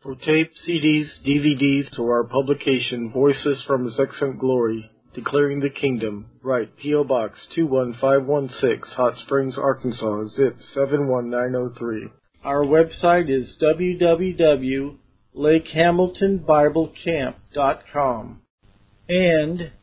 For tape, CDs, DVDs, to our publication, Voices from His Excellent Glory, Declaring the Kingdom, write P.O. Box 21516, Hot Springs, Arkansas, zip 71903. Our website is www.lakehamiltonbiblecamp.com and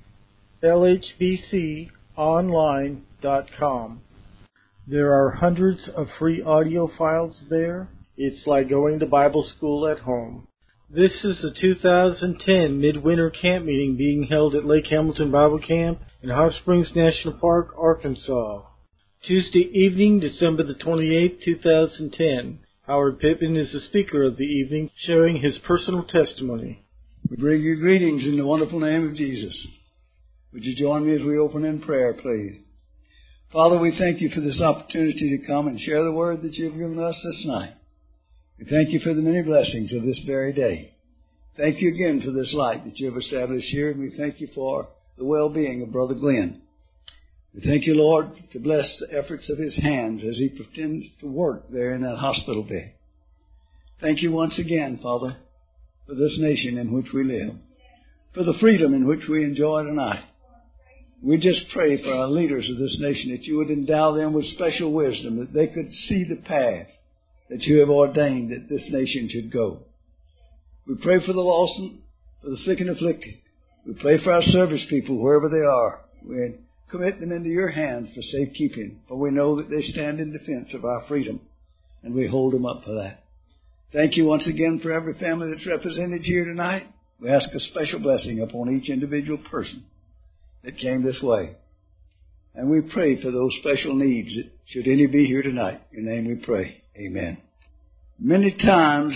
lhbconline.com. There are hundreds of free audio files there. It's like going to Bible school at home. This is the 2010 Midwinter Camp Meeting being held at Lake Hamilton Bible Camp in Hot Springs National Park, Arkansas. Tuesday evening, December the 28th, 2010. Howard Pittman is the speaker of the evening, sharing his personal testimony. We bring you greetings in the wonderful name of Jesus. Would you join me as we open in prayer, please? Father, we thank you for this opportunity to come and share the word that you've given us this night. We thank you for the many blessings of this very day. Thank you again for this light that you have established here, and we thank you for the well-being of Brother Glenn. We thank you, Lord, to bless the efforts of his hands as he pretends to work there in that hospital bed. Thank you once again, Father, for this nation in which we live, for the freedom in which we enjoy tonight. We just pray for our leaders of this nation that you would endow them with special wisdom, that they could see the path that you have ordained that this nation should go. We pray for the lost and for the sick and afflicted. We pray for our service people wherever they are. We commit them into your hands for safekeeping, for we know that they stand in defense of our freedom, and we hold them up for that. Thank you once again for every family that's represented here tonight. We ask a special blessing upon each individual person that came this way. And we pray for those special needs that should any be here tonight. In your name we pray. Amen. Many times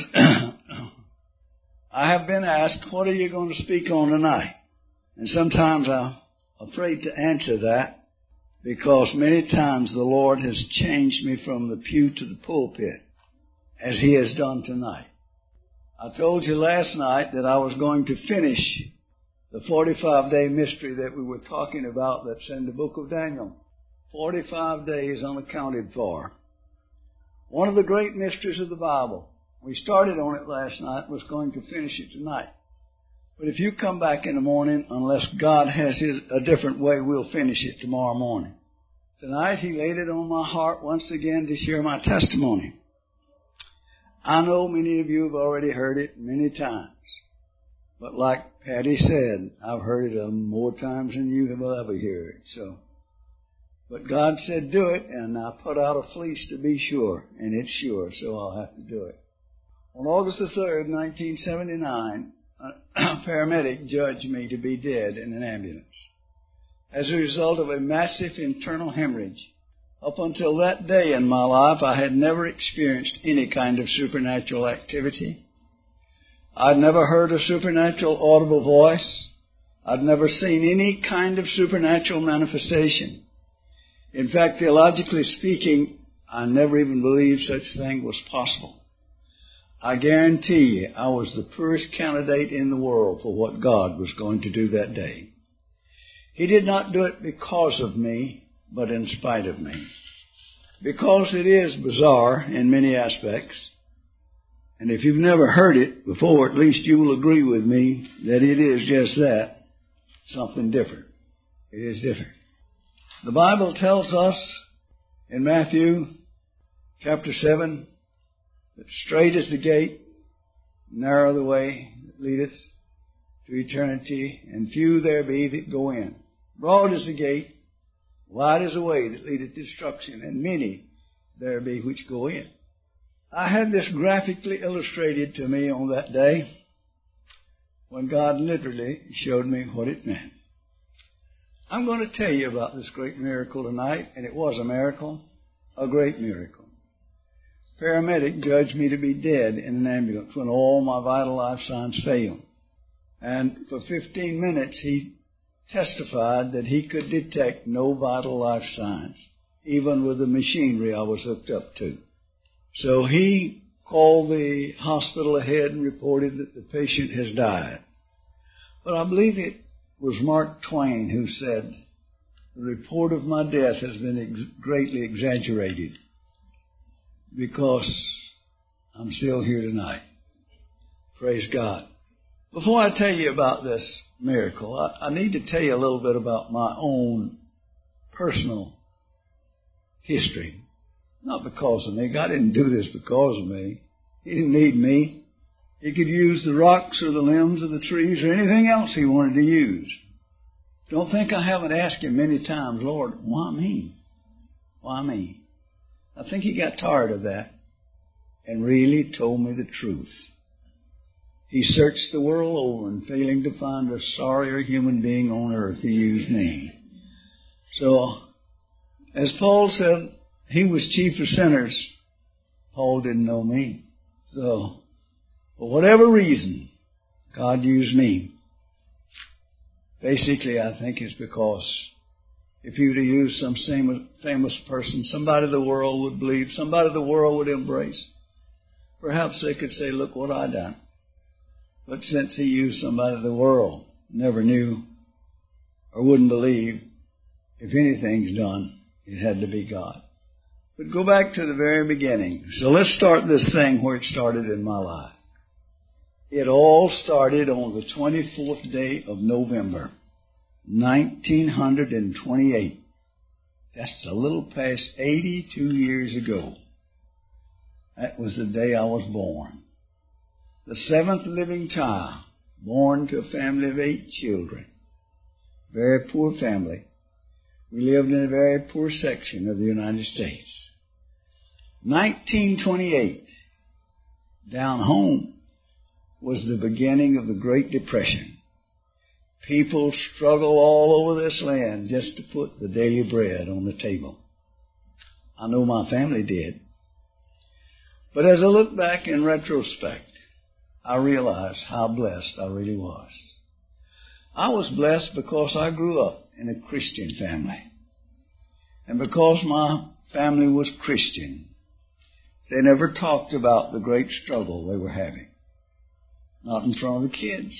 I have been asked, what are you going to speak on tonight? And sometimes I'm afraid to answer that because many times the Lord has changed me from the pew to the pulpit as He has done tonight. I told you last night that I was going to finish the 45-day mystery that we were talking about that's in the book of Daniel. 45 days unaccounted for. One of the great mysteries of the Bible. We started on it last night, was going to finish it tonight. But if you come back in the morning, unless God has a different way, we'll finish it tomorrow morning. Tonight He laid it on my heart once again to share my testimony. I know many of you have already heard it many times. But like Patty said, I've heard it more times than you will ever hear it. But God said do it, and I put out a fleece to be sure, and it's sure, so I'll have to do it. On August the 3rd, 1979, a paramedic judged me to be dead in an ambulance as a result of a massive internal hemorrhage. Up until that day in my life, I had never experienced any kind of supernatural activity. I'd never heard a supernatural audible voice. I'd never seen any kind of supernatural manifestation. In fact, theologically speaking, I never even believed such thing was possible. I guarantee you I was the poorest candidate in the world for what God was going to do that day. He did not do it because of me, but in spite of me. Because it is bizarre in many aspects. And if you've never heard it before, at least you will agree with me that it is just that, something different. It is different. The Bible tells us in Matthew chapter 7 that straight is the gate, narrow the way that leadeth to eternity, and few there be that go in. Broad is the gate, wide is the way that leadeth to destruction, and many there be which go in. I had this graphically illustrated to me on that day when God literally showed me what it meant. I'm going to tell you about this great miracle tonight, and it was a miracle, a great miracle. Paramedic judged me to be dead in an ambulance when all my vital life signs failed. And for 15 minutes he testified that he could detect no vital life signs, even with the machinery I was hooked up to. So he called the hospital ahead and reported that the patient has died. But I believe it was Mark Twain who said, the report of my death has been greatly exaggerated because I'm still here tonight. Praise God. Before I tell you about this miracle, I need to tell you a little bit about my own personal history. Not because of me. God didn't do this because of me. He didn't need me. He could use the rocks or the limbs of the trees or anything else He wanted to use. Don't think I haven't asked Him many times, Lord, why me? Why me? I think He got tired of that and really told me the truth. He searched the world over and failing to find a sorrier human being on earth, He used me. So, as Paul said, he was chief of sinners. Paul didn't know me. So, for whatever reason, God used me. Basically, I think it's because if He were to use some famous person, somebody the world would believe, somebody the world would embrace, perhaps they could say, look what I done. But since He used somebody the world never knew or wouldn't believe, if anything's done, it had to be God. But go back to the very beginning. So let's start this thing where it started in my life. It all started on the 24th day of November, 1928. That's a little past 82 years ago. That was the day I was born. The seventh living child, born to a family of 8 children. Very poor family. We lived in a very poor section of the United States. 1928, down home, was the beginning of the Great Depression. People struggled all over this land just to put the daily bread on the table. I know my family did. But as I look back in retrospect, I realize how blessed I really was. I was blessed because I grew up in a Christian family. And because my family was Christian, they never talked about the great struggle they were having. Not in front of the kids.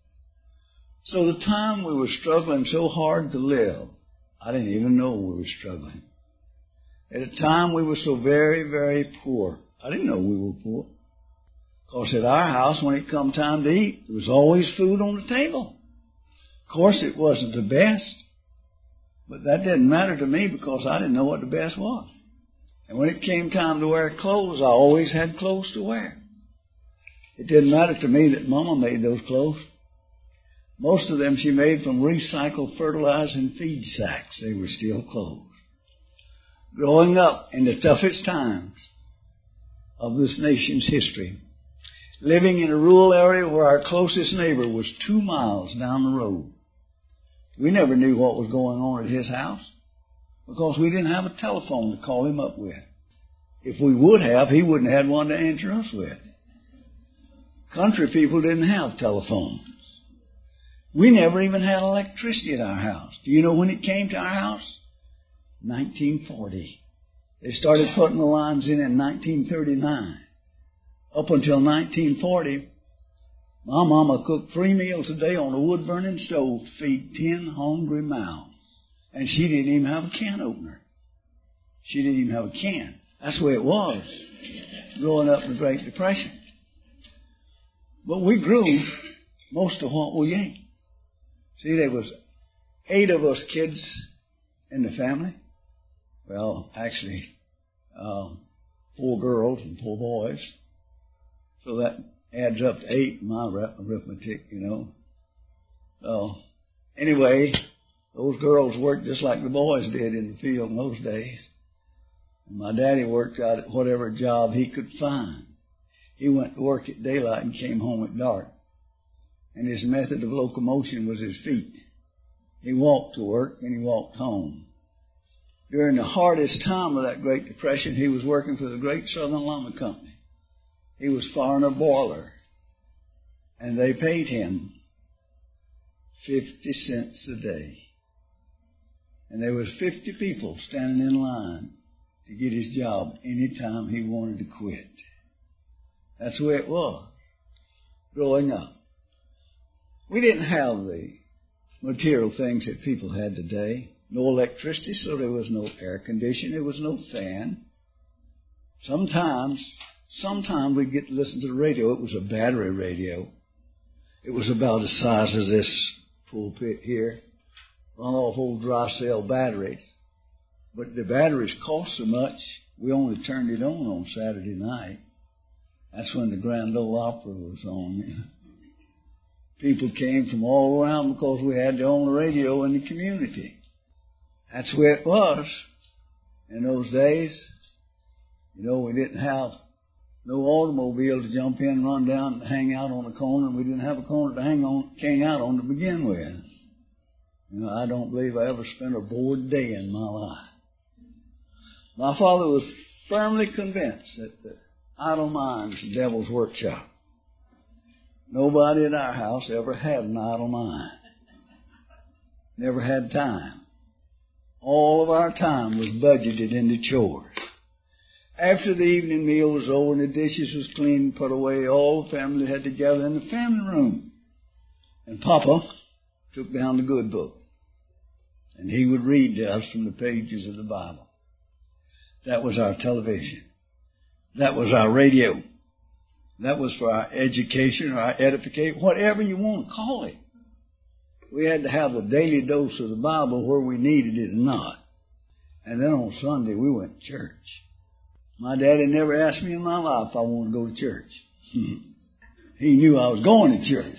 So the time we were struggling so hard to live, I didn't even know we were struggling. At a time we were so very, very poor. I didn't know we were poor. Because at our house, when it come time to eat, there was always food on the table. Of course, it wasn't the best. But that didn't matter to me because I didn't know what the best was. And when it came time to wear clothes, I always had clothes to wear. It didn't matter to me that Mama made those clothes. Most of them she made from recycled fertilizer and feed sacks. They were still clothes. Growing up in the toughest times of this nation's history, living in a rural area where our closest neighbor was 2 miles down the road. We never knew what was going on at his house because we didn't have a telephone to call him up with. If we would have, he wouldn't have had one to answer us with. Country people didn't have telephones. We never even had electricity at our house. Do you know when it came to our house? 1940. They started putting the lines in 1939. Up until 1940, my mama cooked 3 meals a day on a wood-burning stove to feed 10 hungry mouths. And she didn't even have a can opener. She didn't even have a can. That's the way it was growing up in the Great Depression. But we grew most of what we ate. See, there was 8 of us kids in the family. Well, actually, 4 girls and 4 boys. So that adds up to 8 in my arithmetic, you know. So, anyway, those girls worked just like the boys did in the field in those days. And my daddy worked out at whatever job he could find. He went to work at daylight and came home at dark. And his method of locomotion was his feet. He walked to work and he walked home. During the hardest time of that Great Depression, he was working for the Great Southern Lumber Company. He was firing a boiler. And they paid him 50 cents a day. And there was 50 people standing in line to get his job any time he wanted to quit. That's the way it was growing up. We didn't have the material things that people had today. No electricity, so there was no air conditioning. There was no fan. Sometimes sometimes we'd get to listen to the radio. It was a battery radio. It was about the size of this pulpit here, run off old dry cell batteries. But the batteries cost so much, we only turned it on Saturday night. That's when the Grand Ole Opera was on. People came from all around because we had the only radio in the community. That's the way it was in those days. You know, we didn't have no automobile to jump in, run down, and hang out on a corner, and we didn't have a corner to hang out on to begin with. You know, I don't believe I ever spent a bored day in my life. My father was firmly convinced that the idle mind is the devil's workshop. Nobody at our house ever had an idle mind. Never had time. All of our time was budgeted into chores. After the evening meal was over and the dishes was cleaned and put away, all the family had together in the family room. And Papa took down the good book. And he would read to us from the pages of the Bible. That was our television. That was our radio. That was for our education or our edification, whatever you want to call it. We had to have a daily dose of the Bible where we needed it or not. And then on Sunday we went to church. My daddy never asked me in my life if I wanted to go to church. He knew I was going to church.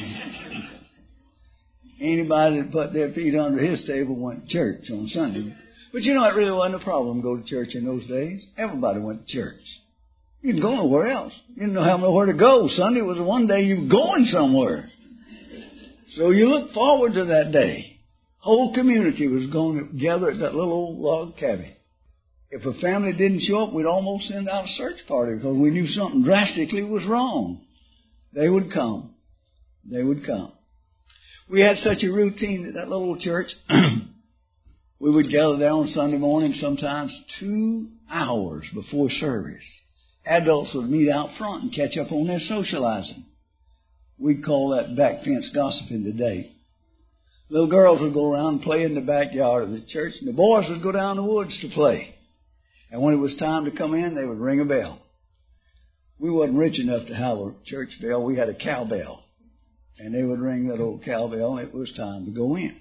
Anybody that put their feet under his table went to church on Sunday. But you know, it really wasn't a problem to go to church in those days. Everybody went to church. You didn't go nowhere else. You didn't have nowhere to go. Sunday was the one day you were going somewhere. So you look forward to that day. Whole community was going to gather at that little old log cabin. If a family didn't show up, we'd almost send out a search party because we knew something drastically was wrong. They would come. They would come. We had such a routine at that little church. We would gather there on Sunday morning, sometimes 2 hours before service. Adults would meet out front and catch up on their socializing. We'd call that back fence gossiping today. Little girls would go around and play in the backyard of the church, and the boys would go down the woods to play. And when it was time to come in, they would ring a bell. We wasn't rich enough to have a church bell. We had a cowbell. And they would ring that old cowbell, and it was time to go in.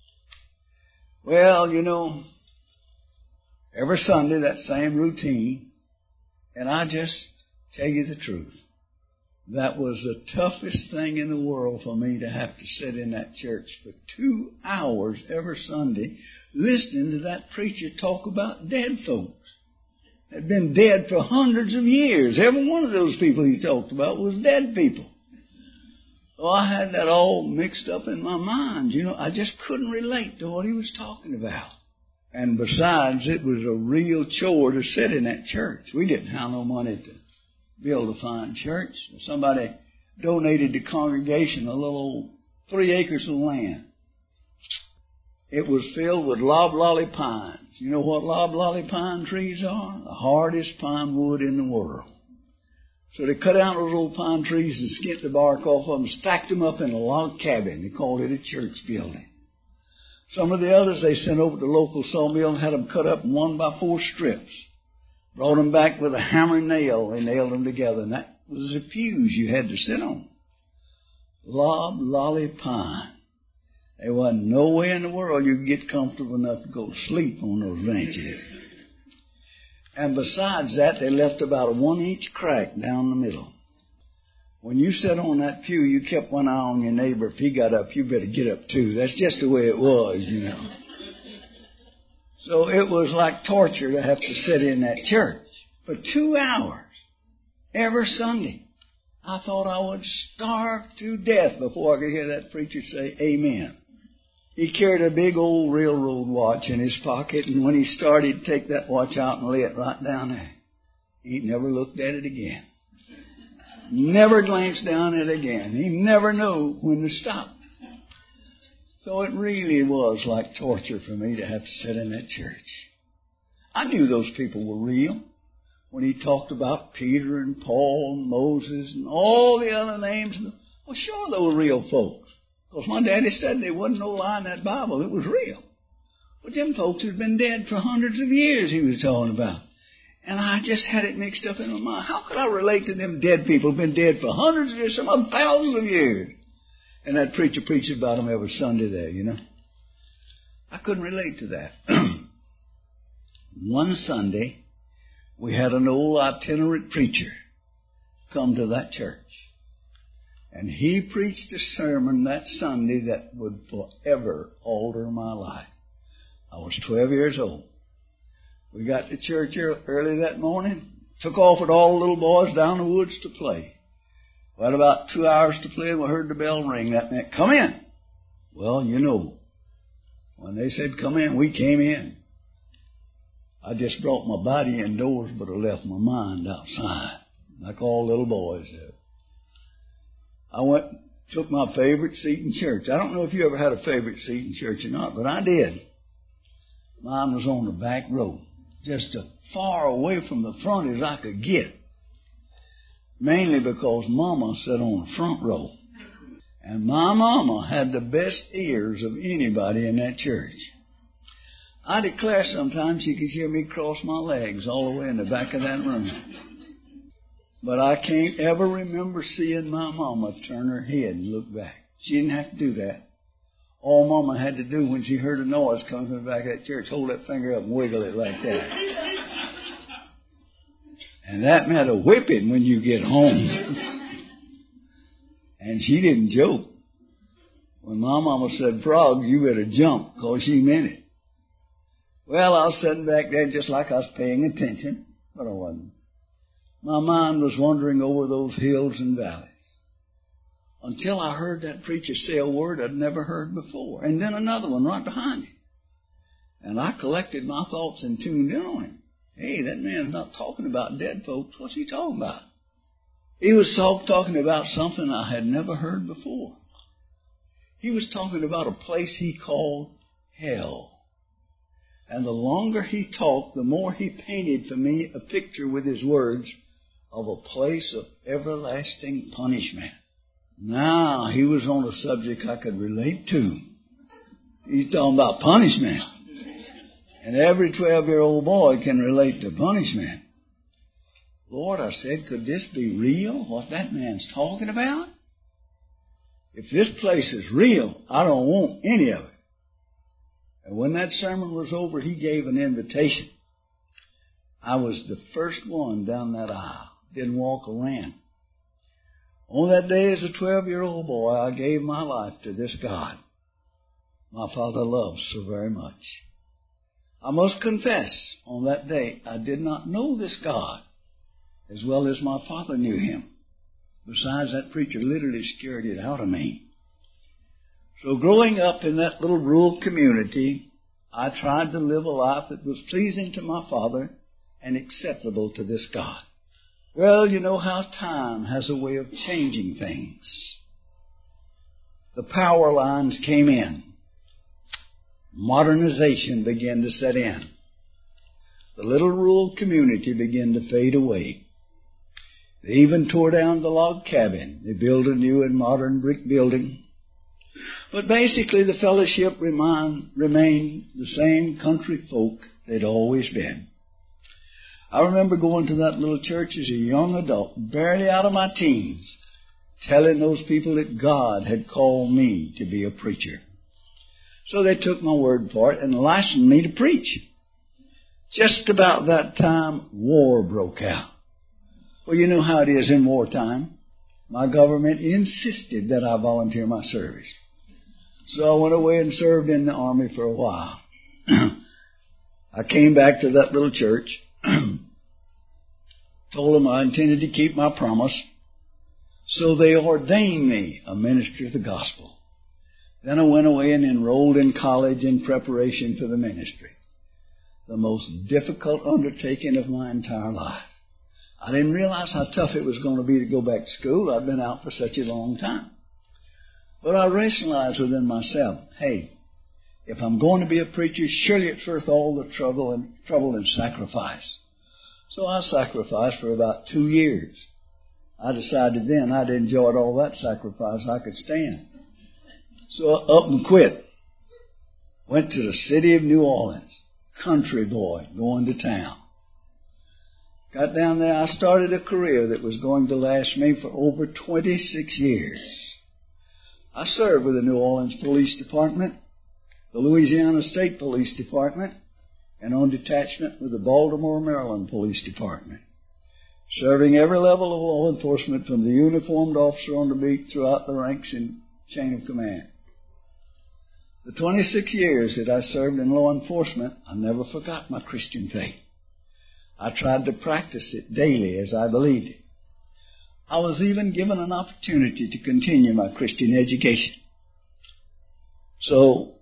Well, you know, every Sunday, that same routine. And I just tell you the truth. That was the toughest thing in the world for me to have to sit in that church for 2 hours every Sunday listening to that preacher talk about dead folks. Had been dead for hundreds of years. Every one of those people he talked about was dead people. So I had that all mixed up in my mind. You know, I just couldn't relate to what he was talking about. And besides, it was a real chore to sit in that church. We didn't have no money to be able to find church. Somebody donated the congregation a little 3 acres of land. It was filled with loblolly pines. You know what loblolly pine trees are? The hardest pine wood in the world. So they cut out those old pine trees and skinned the bark off of them, stacked them up in a log cabin. They called it a church building. Some of the others they sent over to the local sawmill and had them cut up in 1x4 strips. Brought them back with a hammer and nail. They nailed them together, and that was the pews you had to sit on. Loblolly pine. There wasn't no way in the world you could get comfortable enough to go to sleep on those benches. And besides that, they left about a 1-inch crack down the middle. When you sat on that pew, you kept one eye on your neighbor. If he got up, you better get up too. That's just the way it was, you know. So it was like torture to have to sit in that church for 2 hours every Sunday. I thought I would starve to death before I could hear that preacher say amen. He carried a big old railroad watch in his pocket, and when he started, he'd take that watch out and lay it right down there. He never looked at it again. Never glanced down at it again. He never knew when to stop. So it really was like torture for me to have to sit in that church. I knew those people were real. When he talked about Peter and Paul and Moses and all the other names, well, sure, they were real folks. Because my daddy said there wasn't no lie in that Bible. It was real. But them folks had been dead for hundreds of years he was talking about. And I just had it mixed up in my mind. How could I relate to them dead people who've been dead for hundreds of years, some of thousands of years? And that preacher preaches about them every Sunday there, you know. I couldn't relate to that. One Sunday, we had an old itinerant preacher come to that church. And he preached a sermon that Sunday that would forever alter my life. I was 12 years old. We got to church early that morning, took off with all the little boys down the woods to play. We had about 2 hours to play, and we heard the bell ring. That meant, come in. Well, you know, when they said come in, we came in. I just brought my body indoors, but I left my mind outside, like all little boys do. I went, took my favorite seat in church. I don't know if you ever had a favorite seat in church or not, but I did. Mine was on the back row, just as far away from the front as I could get. Mainly because Mama sat on the front row. And my Mama had the best ears of anybody in that church. I declare sometimes she could hear me cross my legs all the way in the back of that room. But I can't ever remember seeing my Mama turn her head and look back. She didn't have to do that. All Mama had to do when she heard a noise coming from the back of that church, hold that finger up and wiggle it like that. And that meant a whipping when you get home. And she didn't joke. When my Mama said frog, you better jump, because she meant it. Well, I was sitting back there just like I was paying attention, but I wasn't. My mind was wandering over those hills and valleys until I heard that preacher say a word I'd never heard before, and then another one right behind him. And I collected my thoughts and tuned in on him. Hey, that man's not talking about dead folks. What's he talking about? He was talking about something I had never heard before. He was talking about a place he called hell. And the longer he talked, the more he painted for me a picture with his words of a place of everlasting punishment. Now, he was on a subject I could relate to. He's talking about punishment. And every 12-year-old boy can relate to punishment. Lord, I said, could this be real, what that man's talking about? If this place is real, I don't want any of it. And when that sermon was over, he gave an invitation. I was the first one down that aisle. Didn't walk around. On that day as a 12-year-old boy, I gave my life to this God my Father loves so very much. I must confess, on that day, I did not know this God as well as my father knew him. Besides, that preacher literally scared it out of me. So growing up in that little rural community, I tried to live a life that was pleasing to my Father and acceptable to this God. Well, you know how time has a way of changing things. The power lines came in. Modernization began to set in. The little rural community began to fade away. They even tore down the log cabin. They built a new and modern brick building. But basically the fellowship remained the same country folk they'd always been. I remember going to that little church as a young adult, barely out of my teens, telling those people that God had called me to be a preacher. So they took my word for it and licensed me to preach. Just about that time, war broke out. Well, you know how it is in wartime. My government insisted that I volunteer my service. So I went away and served in the army for a while. I came back to that little church, told them I intended to keep my promise. So they ordained me a minister of the gospel. Then I went away and enrolled in college in preparation for the ministry. The most difficult undertaking of my entire life. I didn't realize how tough it was going to be to go back to school. I'd been out for such a long time. But I rationalized within myself, hey, if I'm going to be a preacher, surely it's worth all the trouble and sacrifice. So I sacrificed for about 2 years. I decided then I'd enjoyed all that sacrifice I could stand. So I up and quit. Went to the city of New Orleans. Country boy going to town. Got down there, I started a career that was going to last me for over 26 years. I served with the New Orleans Police Department, the Louisiana State Police Department, and on detachment with the Baltimore, Maryland Police Department, serving every level of law enforcement from the uniformed officer on the beat throughout the ranks and chain of command. The 26 years that I served in law enforcement, I never forgot my Christian faith. I tried to practice it daily as I believed it. I was even given an opportunity to continue my Christian education. So,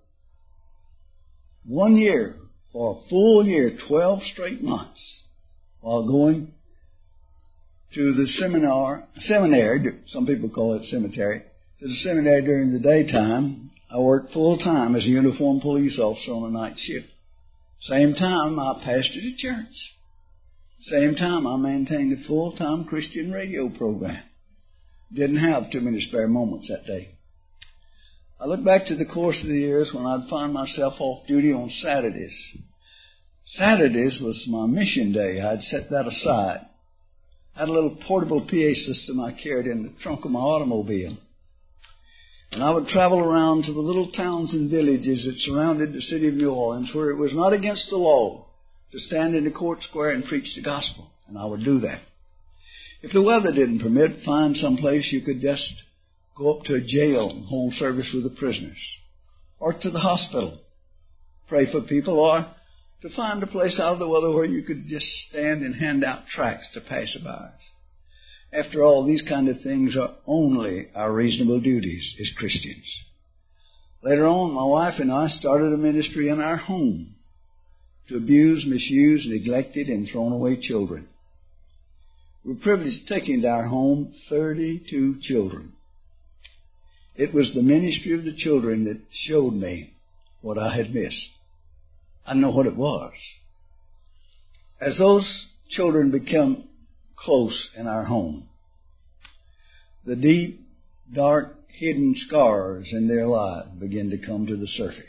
1 year, for a full year, 12 straight months, while going to the seminary, some people call it cemetery, to the seminary during the daytime, I worked full-time as a uniformed police officer on a night shift. Same time, I pastored a church. Same time, I maintained a full-time Christian radio program. Didn't have too many spare moments that day. I look back to the course of the years when I'd find myself off duty on Saturdays. Saturdays was my mission day. I'd set that aside. I had a little portable PA system I carried in the trunk of my automobile. And I would travel around to the little towns and villages that surrounded the city of New Orleans where it was not against the law to stand in the court square and preach the gospel. And I would do that. If the weather didn't permit, find some place you could just go up to a jail and hold service with the prisoners. Or to the hospital, pray for people, or to find a place out of the weather where you could just stand and hand out tracts to passerbys. After all, these kind of things are only our reasonable duties as Christians. Later on, my wife and I started a ministry in our home to abuse, misuse, neglected, and thrown away children. We were privileged to take into our home 32 children. It was the ministry of the children that showed me what I had missed. I know what it was. As those children become close in our home, the deep, dark, hidden scars in their lives begin to come to the surface.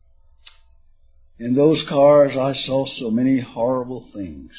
In those scars, I saw so many horrible things.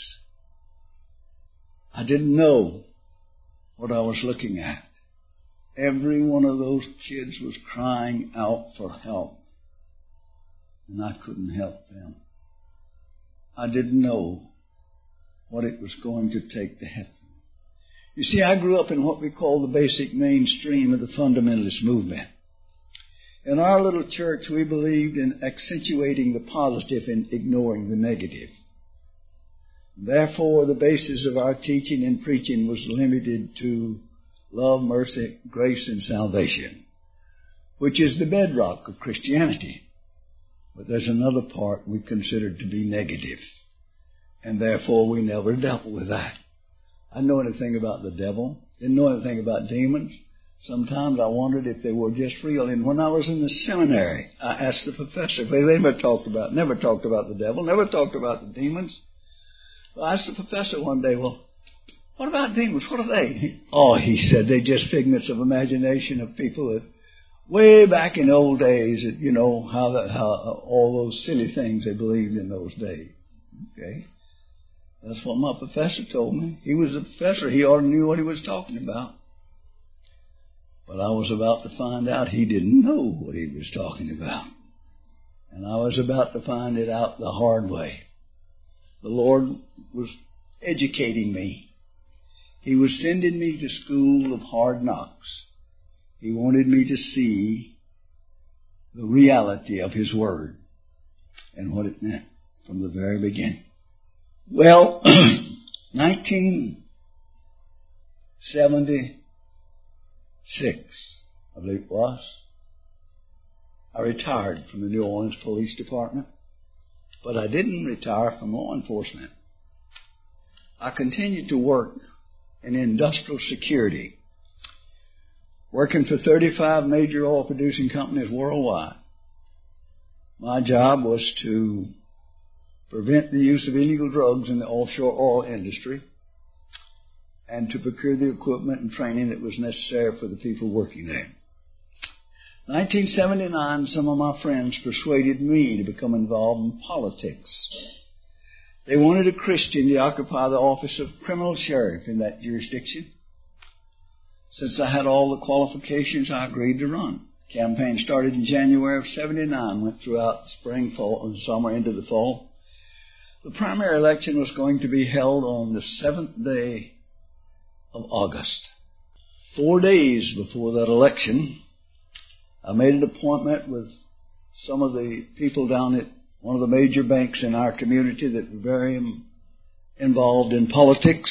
I didn't know what I was looking at. Every one of those kids was crying out for help, and I couldn't help them. I didn't know what it was going to take to help them. You see, I grew up in what we call the basic mainstream of the fundamentalist movement. In our little church, we believed in accentuating the positive and ignoring the negative. Therefore, the basis of our teaching and preaching was limited to love, mercy, grace, and salvation, which is the bedrock of Christianity. But there's another part we considered to be negative, and therefore we never dealt with that. I didn't know anything about the devil, didn't know anything about demons. Sometimes I wondered if they were just real. And when I was in the seminary, I asked the professor, they never talked about the devil, never talked about the demons. So I asked the professor one day, well, what about demons? What are they? He said, they're just figments of imagination of people that way back in the old days, that, you know, how all those silly things they believed in those days. Okay? That's what my professor told me. He was a professor. He already knew what he was talking about. But I was about to find out he didn't know what he was talking about. And I was about to find it out the hard way. The Lord was educating me. He was sending me to school of hard knocks. He wanted me to see the reality of His Word and what it meant from the very beginning. Well, 1976, I believe it was, I retired from the New Orleans Police Department, but I didn't retire from law enforcement. I continued to work in industrial security, working for 35 major oil-producing companies worldwide. My job was to prevent the use of illegal drugs in the offshore oil industry and to procure the equipment and training that was necessary for the people working there. 1979, some of my friends persuaded me to become involved in politics. They wanted a Christian to occupy the office of criminal sheriff in that jurisdiction. Since I had all the qualifications, I agreed to run. The campaign started in January of '79, went throughout the spring, fall, and summer into the fall. The primary election was going to be held on the 7th day of August. 4 days before that election, I made an appointment with some of the people down at one of the major banks in our community that were very involved in politics.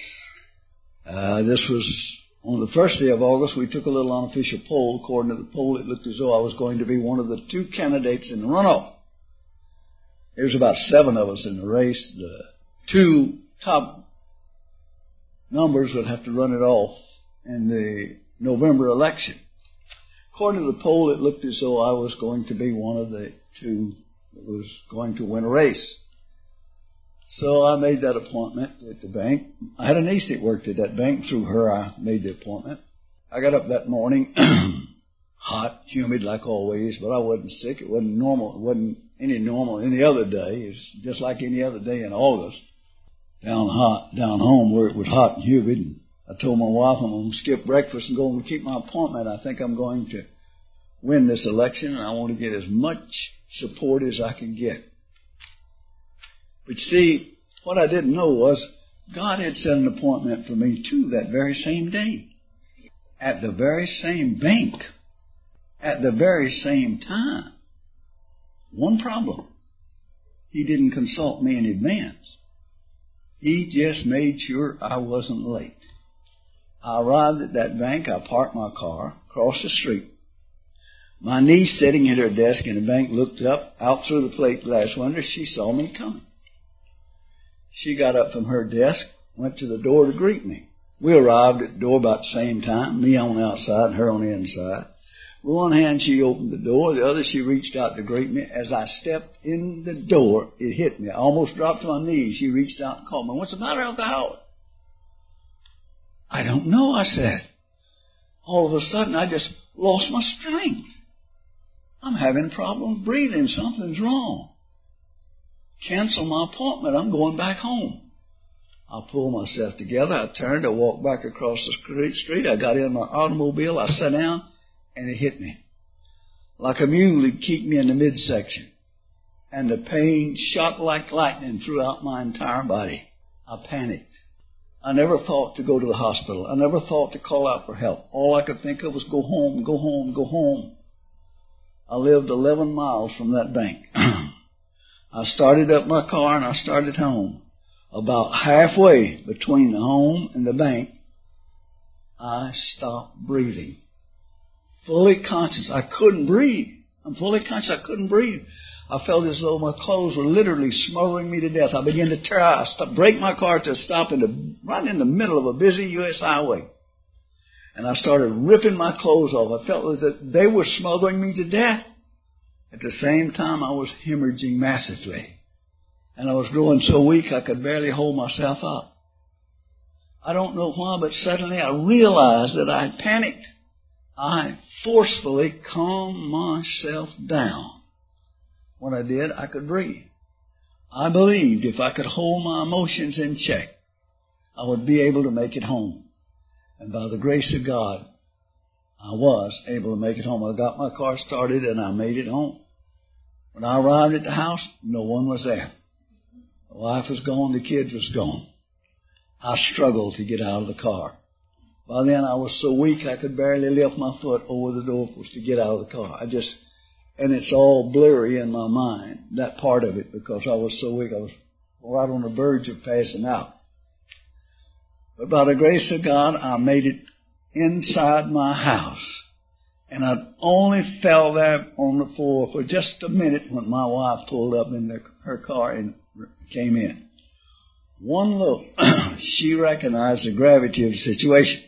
This was on the first day of August. We took a little unofficial poll. According to the poll, it looked as though I was going to be one of the 2 candidates in the runoff. There was about 7 of us in the race. The 2 top numbers would have to run it off in the November election. According to the poll, it looked as though I was going to be one of the 2 that was going to win a race. So I made that appointment at the bank. I had a niece that worked at that bank. Through her, I made the appointment. I got up that morning, hot, humid like always, but I wasn't sick. It wasn't normal. It wasn't any other day. It's just like any other day in August. Down home where it was hot and humid. And I told my wife I'm going to skip breakfast and go and keep my appointment. I think I'm going to win this election, and I want to get as much support as I can get. But see, what I didn't know was God had set an appointment for me too that very same day, at the very same bank, at the very same time. One problem: He didn't consult me in advance. He just made sure I wasn't late. I arrived at that bank. I parked my car across the street. My niece, sitting at her desk in the bank, looked up out through the plate glass window. She saw me coming. She got up from her desk, went to the door to greet me. We arrived at the door about the same time, me on the outside and her on the inside. With one hand, she opened the door. The other, she reached out to greet me. As I stepped in the door, it hit me. I almost dropped to my knees. She reached out and called me. "What's the matter, Uncle Howard?" "I don't know," I said. All of a sudden, I just lost my strength. "I'm having problems breathing. Something's wrong. Cancel my appointment. I'm going back home." I pulled myself together. I turned. I walked back across the street. I got in my automobile. I sat down, and it hit me. Like a mule, it kicked me in the midsection. And the pain shot like lightning throughout my entire body. I panicked. I never thought to go to the hospital. I never thought to call out for help. All I could think of was go home, go home, go home. I lived 11 miles from that bank. I started up my car and I started home. About halfway between the home and the bank, I stopped breathing. Fully conscious. I couldn't breathe. I'm fully conscious. I couldn't breathe. I felt as though my clothes were literally smothering me to death. I began to tear out. I braked my car to a stop right in the middle of a busy U.S. highway. And I started ripping my clothes off. I felt as if they were smothering me to death. At the same time, I was hemorrhaging massively. And I was growing so weak I could barely hold myself up. I don't know why, but suddenly I realized that I had panicked. I forcefully calmed myself down. When I did, I could breathe. I believed if I could hold my emotions in check, I would be able to make it home. And by the grace of God, I was able to make it home. I got my car started and I made it home. When I arrived at the house, no one was there. The wife was gone, the kids was gone. I struggled to get out of the car. By then I was so weak I could barely lift my foot over the doorpost to get out of the car. And it's all blurry in my mind, that part of it, because I was so weak. I was right on the verge of passing out. But by the grace of God, I made it inside my house. And I only fell there on the floor for just a minute when my wife pulled up in her car and came in. One look, she recognized the gravity of the situation.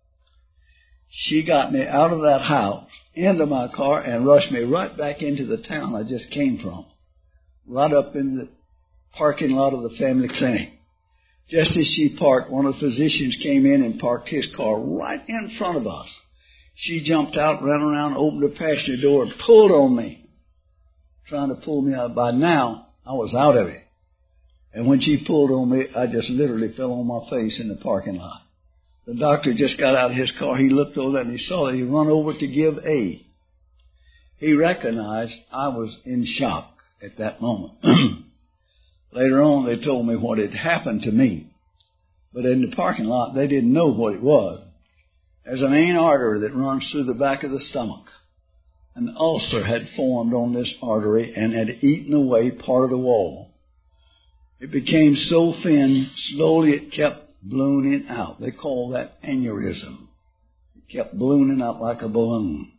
She got me out of that house, into my car, and rushed me right back into the town I just came from, right up in the parking lot of the family clinic. Just as she parked, one of the physicians came in and parked his car right in front of us. She jumped out, ran around, opened the passenger door, and pulled on me, trying to pull me out. By now, I was out of it. And when she pulled on me, I just literally fell on my face in the parking lot. The doctor just got out of his car. He looked over and he saw that he run over to give aid. He recognized I was in shock at that moment. Later on, they told me what had happened to me. But in the parking lot, they didn't know what it was. There's a main artery that runs through the back of the stomach. An ulcer had formed on this artery and had eaten away part of the wall. It became so thin, slowly it kept ballooning out. They call that aneurysm. It kept ballooning out like a balloon.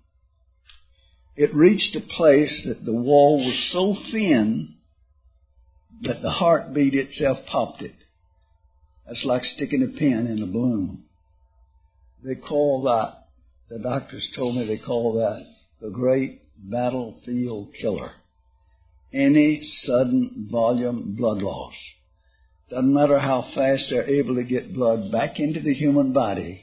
It reached a place that the wall was so thin that the heartbeat itself popped it. That's like sticking a pin in a balloon. They call that, the doctors told me they call that the great battlefield killer. Any sudden volume blood loss. Doesn't matter how fast they're able to get blood back into the human body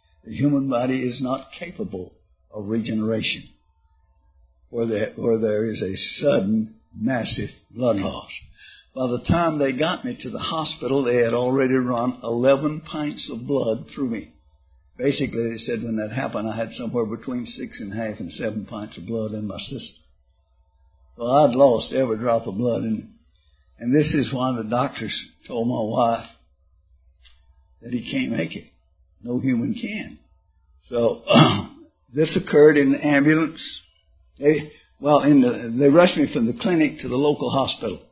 is not capable of regeneration where there is a sudden, massive blood loss. By the time they got me to the hospital, they had already run 11 pints of blood through me. Basically, they said when that happened, I had somewhere between 6.5 and 7 pints of blood in my system. Well, I'd lost every drop of blood in it. And this is why the doctors told my wife that he can't make it. No human can. So this occurred in the ambulance. They rushed me from the clinic to the local hospital.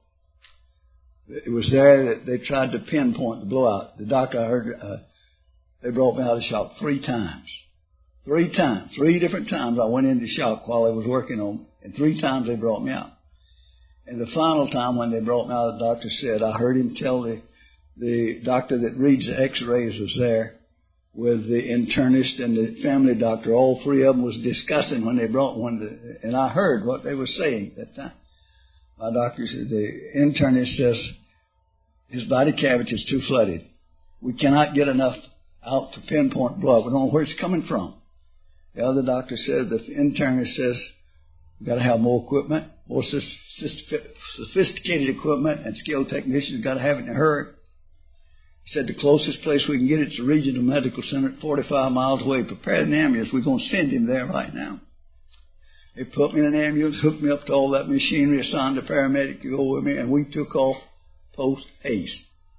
It was there that they tried to pinpoint the blowout. The doctor, I heard, they brought me out of shock 3 times. 3 times. 3 different times I went into shock while I was working on, and 3 times they brought me out. And the final time when they brought me out, the doctor said, I heard him tell the doctor that reads the x-rays was there with the internist and the family doctor. All 3 of them was discussing when they brought one, and I heard what they were saying at that time. My doctor said, the internist says, his body cavity is too flooded. We cannot get enough out to pinpoint blood. We don't know where it's coming from. The other doctor said, the internist says, we've got to have more equipment, more sophisticated equipment, and skilled technicians got to have it in a hurry. He said, the closest place we can get it is the regional medical center 45 miles away. Prepare an ambulance. We're going to send him there right now. They put me in an ambulance, hooked me up to all that machinery, assigned a paramedic to go with me, and we took off post haste.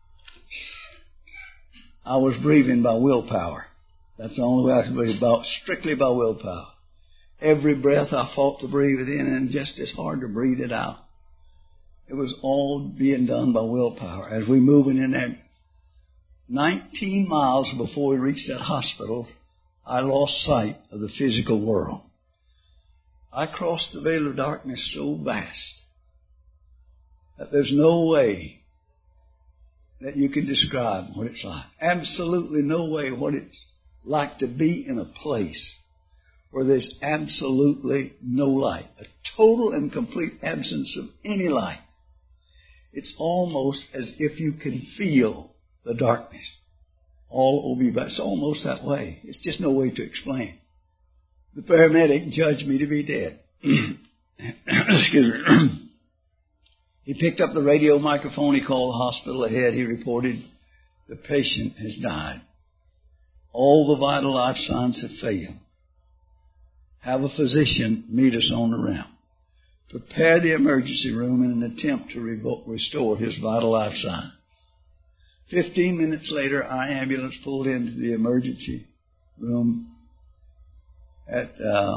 I was breathing by willpower. That's the only way I could breathe, strictly by willpower. Every breath I fought to breathe it in, and just as hard to breathe it out. It was all being done by willpower. As we moving in there, 19 miles before we reached that hospital, I lost sight of the physical world. I crossed the veil of darkness so vast that there's no way that you can describe what it's like. Absolutely no way what it's like to be in a place where there's absolutely no light. A total and complete absence of any light. It's almost as if you can feel the darkness all over you. But it's almost that way. It's just no way to explain. The paramedic judged me to be dead. Excuse me. He picked up the radio microphone. He called the hospital ahead. He reported, the patient has died. All the vital life signs have failed. Have a physician meet us on the ramp. Prepare the emergency room in an attempt to restore his vital life signs. 15 minutes later, our ambulance pulled into the emergency room at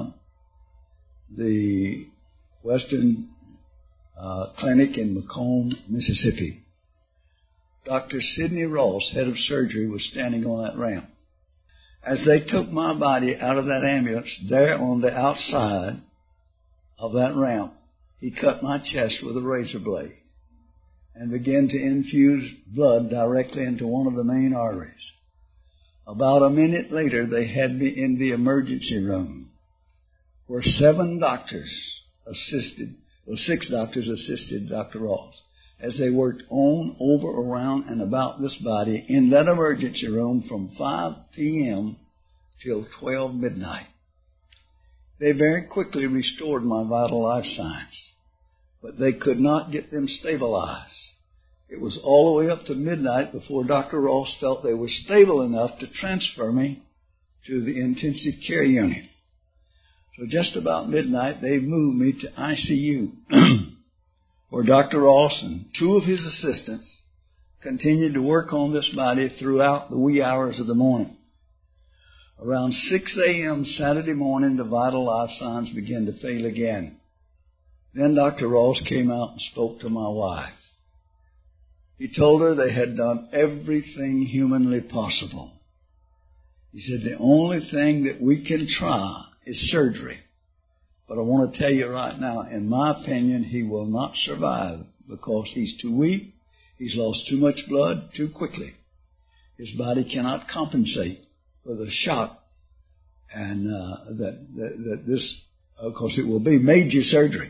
the Western Clinic in Macomb, Mississippi. Dr. Sidney Ross, head of surgery, was standing on that ramp. As they took my body out of that ambulance, there on the outside of that ramp, he cut my chest with a razor blade and began to infuse blood directly into one of the main arteries. About a minute later, they had me in the emergency room where 6 doctors assisted Dr. Ross as they worked on, over, around, and about this body in that emergency room from 5 p.m. till 12 midnight. They very quickly restored my vital life signs, but they could not get them stabilized. It was all the way up to midnight before Dr. Ross felt they were stable enough to transfer me to the intensive care unit. So just about midnight, they moved me to ICU, where Dr. Ross and two of his assistants continued to work on this body throughout the wee hours of the morning. Around 6 a.m. Saturday morning, the vital life signs began to fail again. Then Dr. Ross came out and spoke to my wife. He told her they had done everything humanly possible. He said, the only thing that we can try is surgery. But I want to tell you right now, in my opinion, he will not survive because he's too weak. He's lost too much blood too quickly. His body cannot compensate for the shock. And that this, of course, it will be major surgery.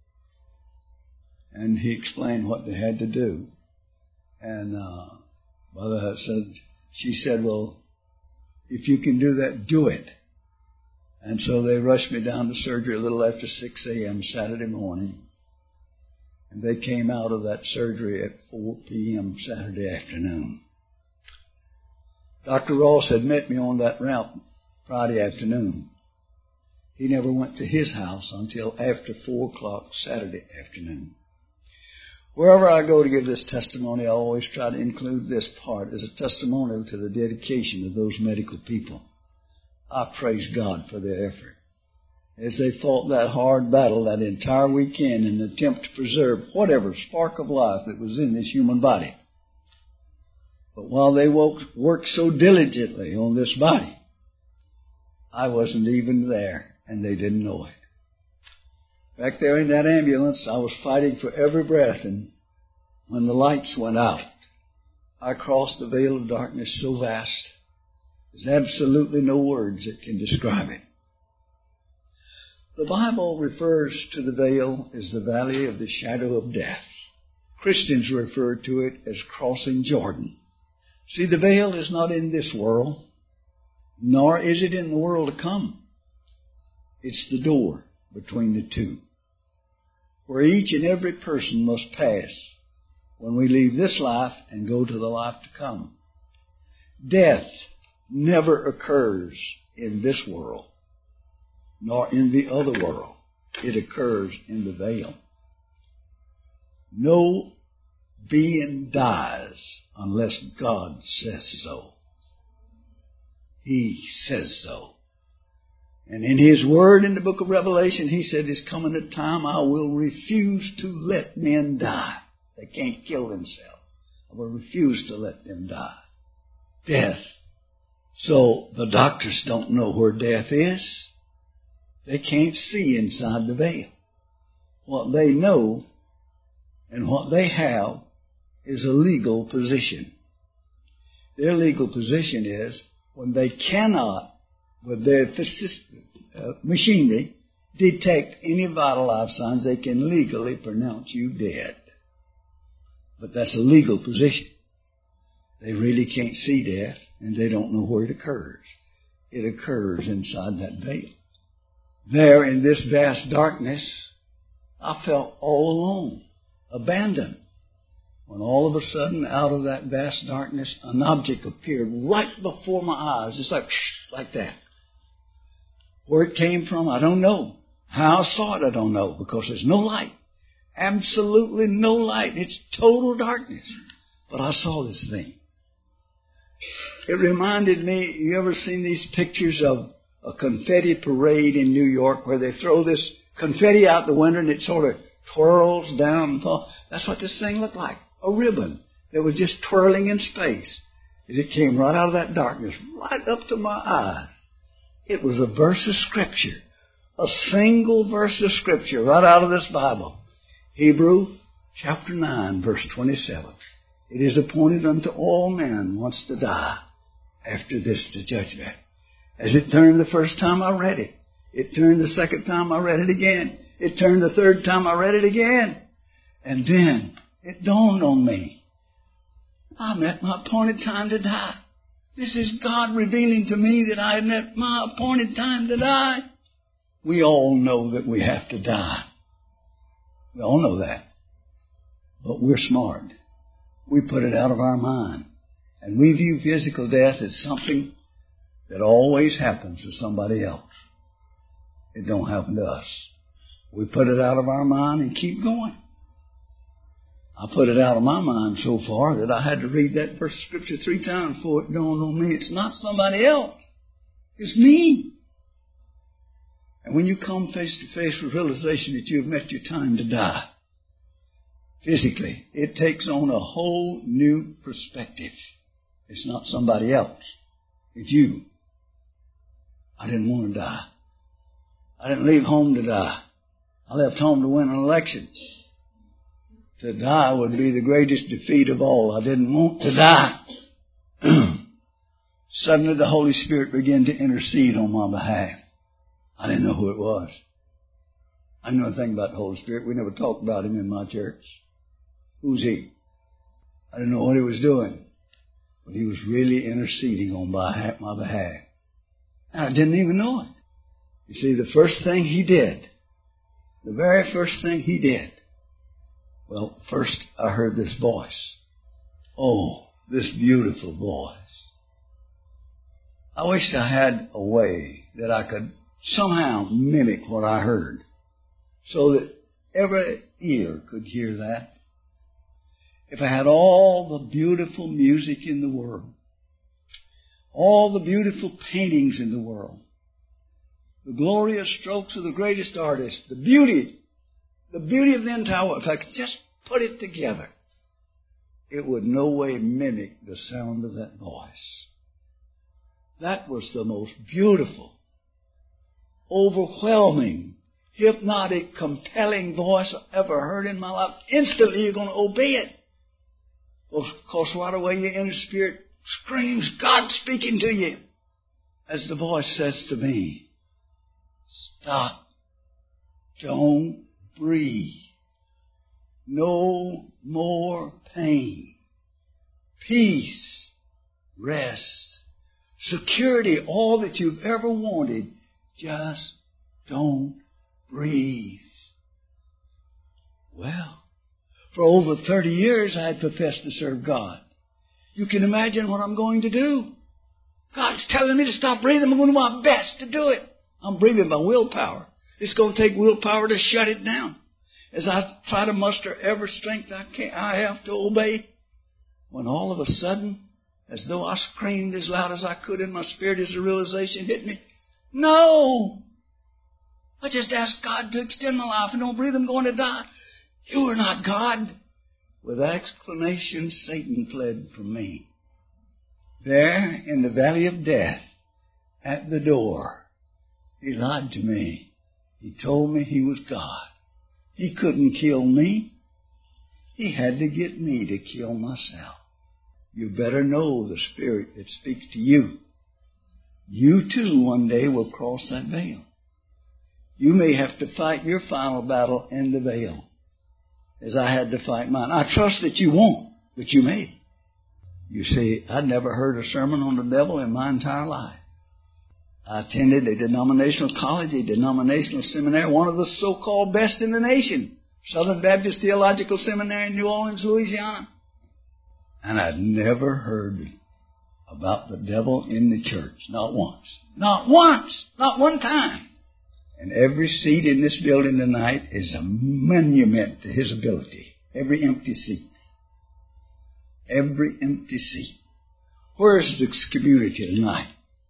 And he explained what they had to do. And Mother said, she said, well, if you can do that, do it. And so they rushed me down to surgery a little after 6 a.m. Saturday morning. And they came out of that surgery at 4 p.m. Saturday afternoon. Dr. Ross had met me on that route Friday afternoon. He never went to his house until after 4 o'clock Saturday afternoon. Wherever I go to give this testimony, I always try to include this part as a testimonial to the dedication of those medical people. I praise God for their effort. As they fought that hard battle that entire weekend in an attempt to preserve whatever spark of life that was in this human body. But while they worked so diligently on this body, I wasn't even there, and they didn't know it. Back there in that ambulance, I was fighting for every breath, and when the lights went out, I crossed the veil of darkness so vast, there's absolutely no words that can describe it. The Bible refers to the veil as the valley of the shadow of death. Christians refer to it as crossing Jordan. See, the veil is not in this world, nor is it in the world to come. It's the door between the two, where each and every person must pass when we leave this life and go to the life to come. Death never occurs in this world, nor in the other world. It occurs in the veil. No being dies unless God says so. He says so. And in His Word in the book of Revelation, He said, there's coming a time I will refuse to let men die. They can't kill themselves. I will refuse to let them die. Death. So the doctors don't know where death is. They can't see inside the veil. What they know and what they have is a legal position. Their legal position is when they cannot, with their machinery, detect any vital life signs, they can legally pronounce you dead. But that's a legal position. They really can't see death, and they don't know where it occurs. It occurs inside that veil. There in this vast darkness, I felt all alone, abandoned. When all of a sudden, out of that vast darkness, an object appeared right before my eyes, just like that. Where it came from, I don't know. How I saw it, I don't know, because there's no light. Absolutely no light. It's total darkness. But I saw this thing. It reminded me, you ever seen these pictures of a confetti parade in New York where they throw this confetti out the window and it sort of twirls down and falls? That's what this thing looked like. A ribbon that was just twirling in space as it came right out of that darkness, right up to my eye. It was a verse of Scripture, a single verse of Scripture right out of this Bible. Hebrews chapter 9, verse 27. It is appointed unto all men once to die, after this the judgment. As it turned the first time I read it, it turned the second time I read it again. It turned the third time I read it again. And then it dawned on me. I'm at my appointed time to die. This is God revealing to me that I am at my appointed time to die. We all know that we have to die. We all know that. But we're smart. We put it out of our mind. And we view physical death as something that always happens to somebody else. It don't happen to us. We put it out of our mind and keep going. I put it out of my mind so far that I had to read that verse of Scripture 3 times before it dawned on me. It's not somebody else. It's me. And when you come face to face with realization that you have met your time to die, physically, it takes on a whole new perspective. It's not somebody else. It's you. I didn't want to die. I didn't leave home to die. I left home to win an election. To die would be the greatest defeat of all. I didn't want to die. Suddenly the Holy Spirit began to intercede on my behalf. I didn't know who it was. I didn't know anything about the Holy Spirit. We never talked about Him in my church. Who's He? I didn't know what He was doing. But He was really interceding on my behalf. And I didn't even know it. You see, the first thing He did, the very first thing He did, well, first I heard this voice. Oh, this beautiful voice. I wished I had a way that I could somehow mimic what I heard so that every ear could hear that. If I had all the beautiful music in the world, all the beautiful paintings in the world, the glorious strokes of the greatest artists, the beauty of the entire world, if I could just put it together, it would no way mimic the sound of that voice. That was the most beautiful, overwhelming, hypnotic, compelling voice I ever heard in my life. Instantly you're going to obey it. Of course, right away your inner spirit screams, God speaking to you. As the voice says to me, stop. Don't breathe. No more pain. Peace. Rest. Security. All that you've ever wanted. Just don't breathe. Well, for over 30 years I had professed to serve God. You can imagine what I'm going to do. God's telling me to stop breathing. I'm going to do my best to do it. I'm breathing by willpower. It's going to take willpower to shut it down. As I try to muster every strength I have to obey, when all of a sudden, as though I screamed as loud as I could in my spirit as the realization hit me, no! I just asked God to extend my life and don't breathe, I'm going to die. You are not God. With exclamation, Satan fled from me. There, in the valley of death, at the door, he lied to me. He told me he was God. He couldn't kill me. He had to get me to kill myself. You better know the Spirit that speaks to you. You too one day will cross that veil. You may have to fight your final battle in the veil, as I had to fight mine. I trust that you won't, but you may. You see, I'd never heard a sermon on the devil in my entire life. I attended a denominational college, a denominational seminary, one of the so-called best in the nation, Southern Baptist Theological Seminary in New Orleans, Louisiana. And I'd never heard about the devil in the church, not once. Not once! Not one time! And every seat in this building tonight is a monument to his ability. Every empty seat. Every empty seat. Where is this community tonight?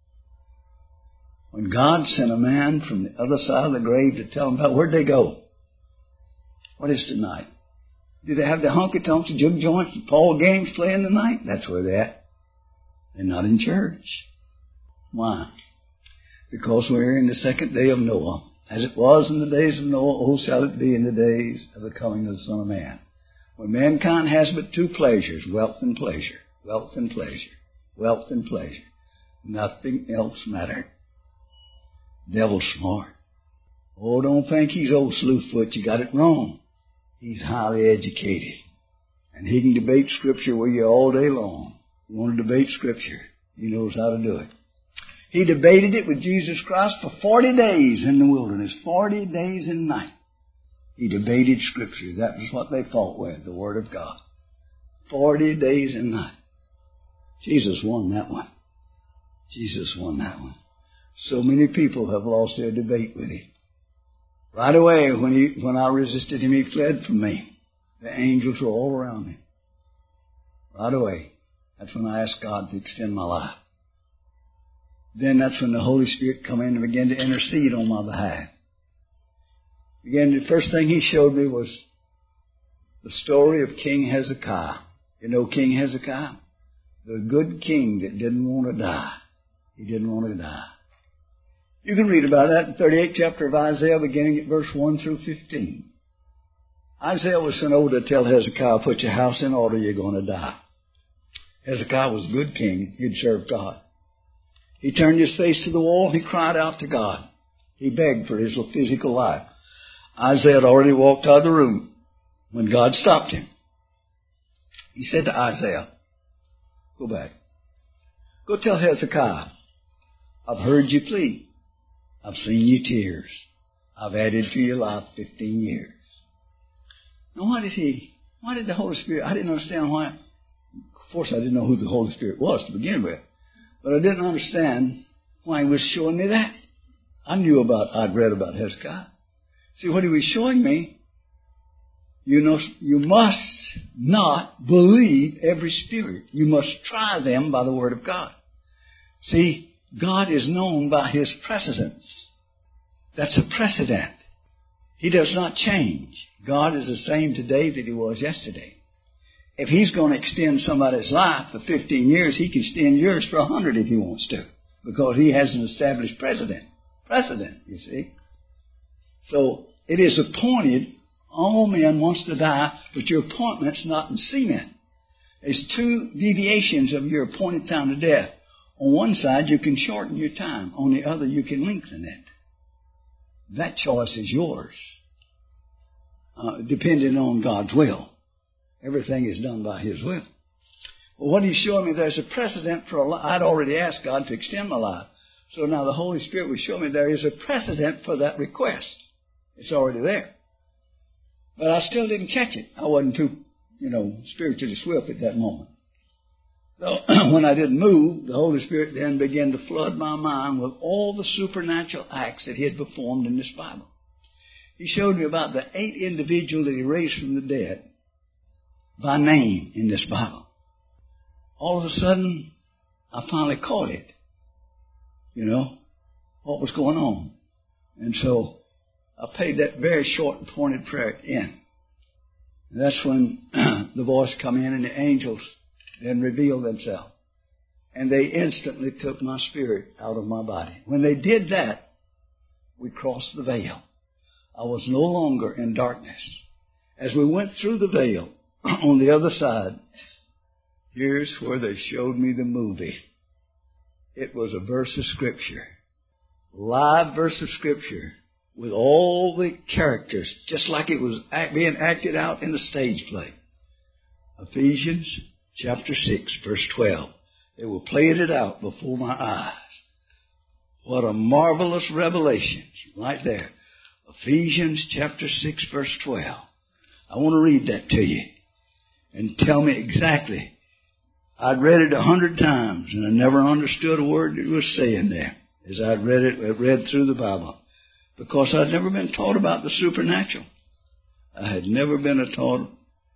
When God sent a man from the other side of the grave to tell them about where'd they go? What is tonight? Do they have the honky-tonks and juke joints and Paul games playing tonight? That's where they're at. They're not in church. Why? Because we're in the second day of Noah. As it was in the days of Noah, oh, shall it be in the days of the coming of the Son of Man. When mankind has but two pleasures, wealth and pleasure. Wealth and pleasure. Wealth and pleasure. Nothing else matters. Devil's smart. Oh, don't think he's old slewfoot. You got it wrong. He's highly educated. And he can debate Scripture with you all day long. You want to debate Scripture, he knows how to do it. He debated it with Jesus Christ for 40 days in the wilderness. 40 days and night. He debated Scripture. That was what they fought with, the Word of God. 40 days and nights. Jesus won that one. Jesus won that one. So many people have lost their debate with him. Right away, when I resisted him, he fled from me. The angels were all around me. Right away. That's when I asked God to extend my life. Then that's when the Holy Spirit come in and began to intercede on my behalf. Again, the first thing he showed me was the story of King Hezekiah. You know King Hezekiah? The good king that didn't want to die. He didn't want to die. You can read about that in the 38th chapter of Isaiah, beginning at verse 1 through 15. Isaiah was sent over to tell Hezekiah, put your house in order, you're going to die. Hezekiah was a good king. He'd served God. He turned his face to the wall. He cried out to God. He begged for his physical life. Isaiah had already walked out of the room when God stopped him. He said to Isaiah, go back. Go tell Hezekiah, I've heard you plead. I've seen your tears. I've added to your life 15 years. Now why did the Holy Spirit, I didn't understand why. Of course I didn't know who the Holy Spirit was to begin with. But I didn't understand why he was showing me that. I'd read about Hezekiah. See, what he was showing me, you must not believe every spirit. You must try them by the Word of God. See, God is known by His precedence. That's a precedent. He does not change. God is the same today that He was yesterday. If He's going to extend somebody's life for 15 years, He can extend yours for 100 if He wants to. Because He has an established precedent, you see. So, it is appointed, all men wants to die, but your appointment's not in cement. There's two deviations of your appointed time to death. On one side, you can shorten your time. On the other, you can lengthen it. That choice is yours, depending on God's will. Everything is done by His will. Well, what He's showing me, there's a precedent for a life. I'd already asked God to extend my life. So now the Holy Spirit was showing me there is a precedent for that request. It's already there. But I still didn't catch it. I wasn't too, spiritually swift at that moment. So when I didn't move, the Holy Spirit then began to flood my mind with all the supernatural acts that He had performed in this Bible. He showed me about the 8 individuals that He raised from the dead by name in this Bible. All of a sudden, I finally caught it. What was going on. And so I paid that very short and pointed prayer in. And that's when the voice come in and the angels then revealed themselves. And they instantly took my spirit out of my body. When they did that, we crossed the veil. I was no longer in darkness. As we went through the veil, on the other side, here's where they showed me the movie. It was a verse of Scripture. Live verse of Scripture. With all the characters, just like it was being acted out in a stage play. Ephesians chapter 6, verse 12. They were playing it out before my eyes. What a marvelous revelation right there. Ephesians chapter 6, verse 12. I want to read that to you and tell me exactly. I'd read it 100 times and I never understood a word it was saying there as I read through the Bible. Because I'd never been taught about the supernatural. I had never been taught.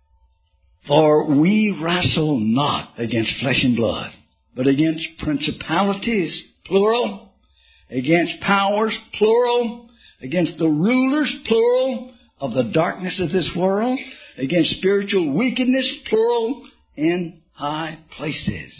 For we wrestle not against flesh and blood, but against principalities, plural, against powers, plural, against the rulers, plural, of the darkness of this world, against spiritual wickedness, plural, in high places.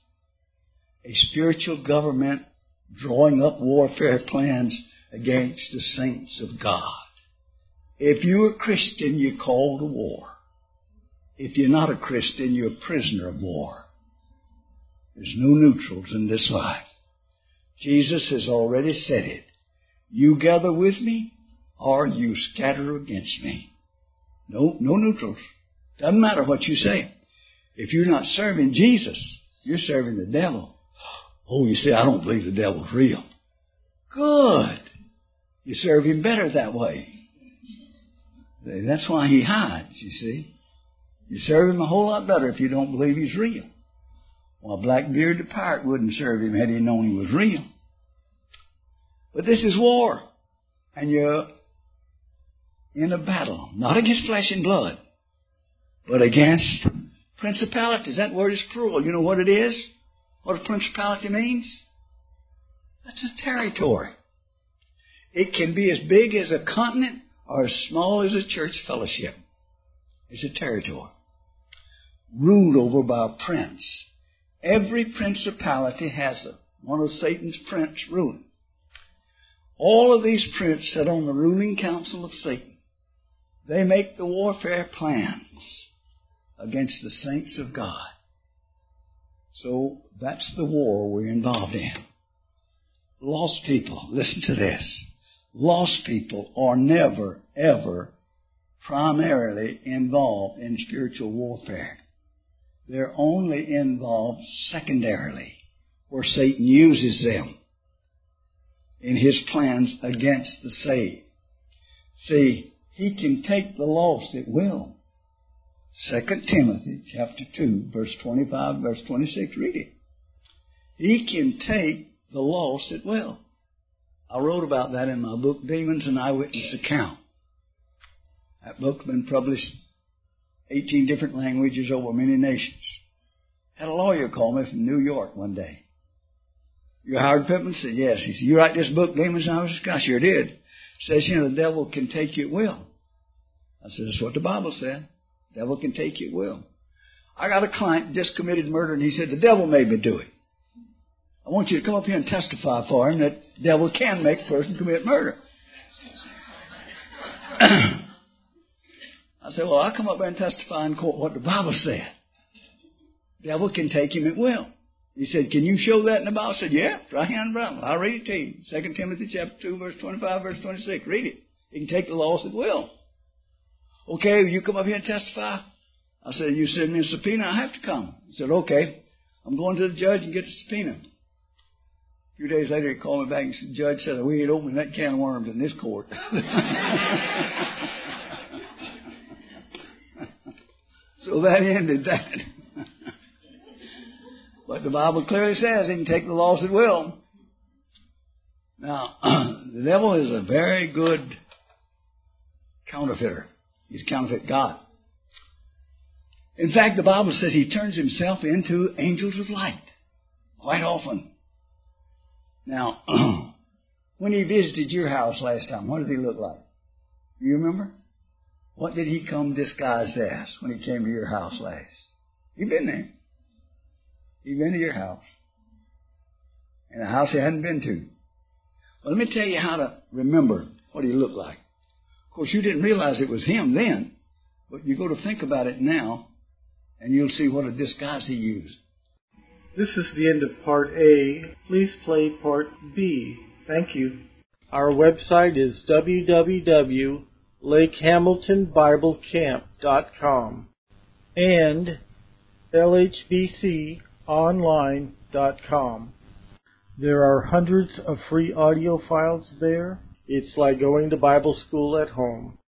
A spiritual government drawing up warfare plans against the saints of God. If you're a Christian, you're called to war. If you're not a Christian, you're a prisoner of war. There's no neutrals in this life. Jesus has already said it. You gather with me, or you scatter against me. No neutrals. Doesn't matter what you say. If you're not serving Jesus, you're serving the devil. Oh, you say, I don't believe the devil's real. Good. You serve him better that way. That's why he hides, you see. You serve him a whole lot better if you don't believe he's real. Well, Blackbeard the pirate wouldn't serve him had he known he was real. But this is war. And you're in a battle, not against flesh and blood, but against principalities. That word is plural. You know what it is? What a principality means? That's a territory. It can be as big as a continent or as small as a church fellowship. It's a territory ruled over by a prince. Every principality has one of Satan's prince ruling. All of these princes sit on the ruling council of Satan. They make the warfare plans against the saints of God. So that's the war we're involved in. Lost people, listen to this. Lost people are never, ever primarily involved in spiritual warfare. They're only involved secondarily, where Satan uses them in his plans against the saved. See, he can take the lost at will. 2 Timothy chapter 2, verse 25, verse 26, read it. He can take the lost at will. I wrote about that in my book, Demons, an Eyewitness Account. That book's been published 18 different languages over many nations. Had a lawyer call me from New York one day. You Howard Pittman? Said, yes. He said, you write this book, Demons, an Eyewitness Account? I sure did. It says, the devil can take you at will. I said, that's what the Bible said. The devil can take you at will. I got a client just committed murder, and he said, the devil made me do it. I want you to come up here and testify for him that the devil can make a person commit murder. I said, well, I'll come up there and testify in court what the Bible said. The devil can take him at will. He said, can you show that in the Bible? I said, yeah, right here in the Bible. I'll read it to you. 2 Timothy chapter 2, verse 25, verse 26. Read it. He can take the lost at will. Okay, will you come up here and testify? I said, you send me a subpoena, I have to come. He said, okay. I'm going to the judge and get the subpoena. A few days later, he called me back and the judge said, we ain't opening that can of worms in this court. So that ended that. But the Bible clearly says he can take the lost at will. Now, the devil is a very good counterfeiter. He's counterfeit God. In fact, the Bible says he turns himself into angels of light quite often. Now, when he visited your house last time, what did he look like? Do you remember? What did he come disguised as when he came to your house last? He'd been there. He'd been to your house. In a house he hadn't been to. Well, let me tell you how to remember what he looked like. Of course, you didn't realize it was him then, but you go to think about it now, and you'll see what a disguise he used. This is the end of Part A. Please play Part B. Thank you. Our website is www.lakehamiltonbiblecamp.com and lhbconline.com. There are hundreds of free audio files there. It's like going to Bible school at home.